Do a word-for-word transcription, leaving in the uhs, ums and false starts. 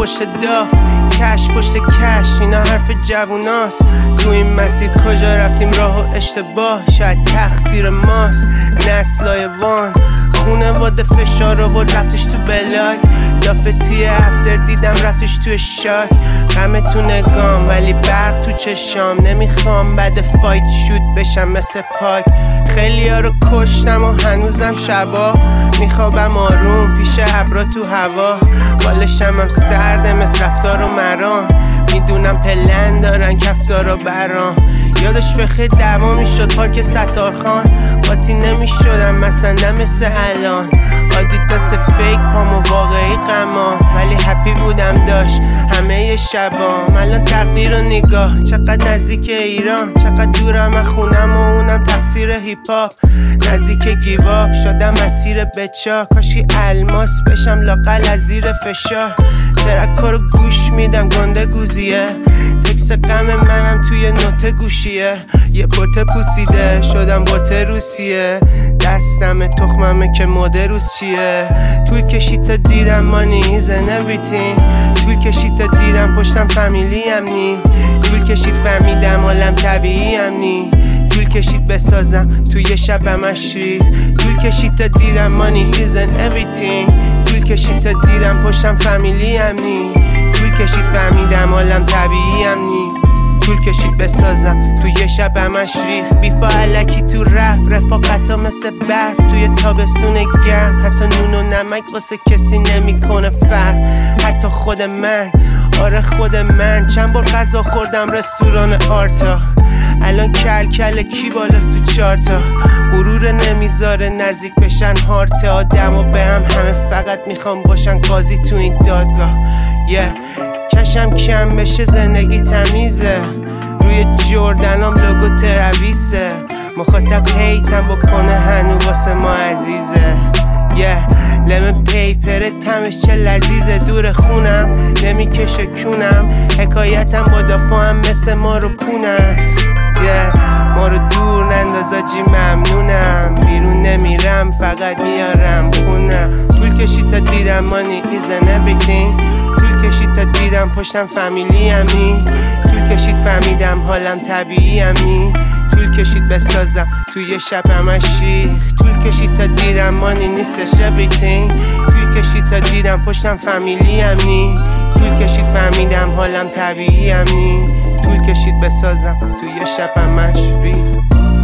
پشت داف، کش پشت کش، اینا حرف جووناست. تو این مسیر کجا رفتیم راه و اشتباه، شاید تقصیر ماست. نسلای وان خونواده فشار آورد رفتش تو بلاک، لافه توی افتر دیدم رفتش توی شاک. غم تو نگام ولی برق تو چشام، نمیخوام بعد فایت شوت بشم مثل پاک. خیلی ها رو کشتم و هنوزم شبا میخوابم آروم پیش ابرا تو هوا. بالشم هم سرده مثل رفتار و مرام، میدونم پلن دارن کفتار و برام. یادش بخیر دعوا میشد پارک ستارخان، قاطی نمیشدم مثلا نه مثل الان. آدیداس فیک پامو واقعی غمام، ولی هپی بودم داشت همه شبام. الان تقدیر و نگاه چقدر نزدیک ایران، چقدر دورم از خونم و اونم تقصیر هیپ هاپ. نزدیک گیواب شدم مسیر بچا، کاشی الماس بشم لاقل از زیر فشار. ترکا رو گوش میدم گنده گوزیه، تکس غم منم توی نوت گوشیه. یه بوته پوسیده شدم بوته روسیه، دستم تخممه که مده روز چیه. طول کشید تا دیدم money is and everything، طول کشید تا دیدم پشتم فامیلی هم نی، طول کشید فهمیدم حالم طبیعی هم نی، طول کشید بسازم توی شب همش ریخ، طول کشید تا دیدم money is and everything، طول کشید تا دیدم پشتم فامیلی هم نی، طول کشید فهمیدم حالم طبیعی هم نی، طول کشید بسازم توی شب همش ریخ. بیفا علکی تو رپ، رفاقتا مثل برف توی تابستون گرم، حتی نون و نمک واسه کسی نمیکنه فرق، حتی خود من، آره خود من. چند بار غذا خوردم رستوران آرتا، الان کل کل کی بالاست تو چارتا. غرور نمیذاره نزدیک بشن هارت آدم و به هم همه فقط میخوام باشن قاضی تو این دادگاه. yeah. کشم کم بشه زندگی تمیزه، روی جردنام لوگو ترویسه، مخاطب هیتم بکنه هنو واسه ما عزیزه. yeah. لم پیپر تمش چه لذیذه، دور خونم نمیکشه کونم، حکایتم با دافعم مثل ما رو پونست. yeah. ما رو دور نندازا جی ممنونم، بیرون نمیرم فقط میارم خونم. طول کشید تا دیدم money is and everything، طول کشید تا دیدم پشتم فامیلی هم نی، طول کشید فهمیدم حالم طبیعی هم نی، طول کشید بسازم توی شب همش ریخ، طول کشید تا دیدم مانی نیستش everything، طول کشید تا دیدم پشتم فامیلی هم نی، طول کشید فهمیدم حالم طبیعی هم نی، طول کشید بسازم توی شب همش ریخ.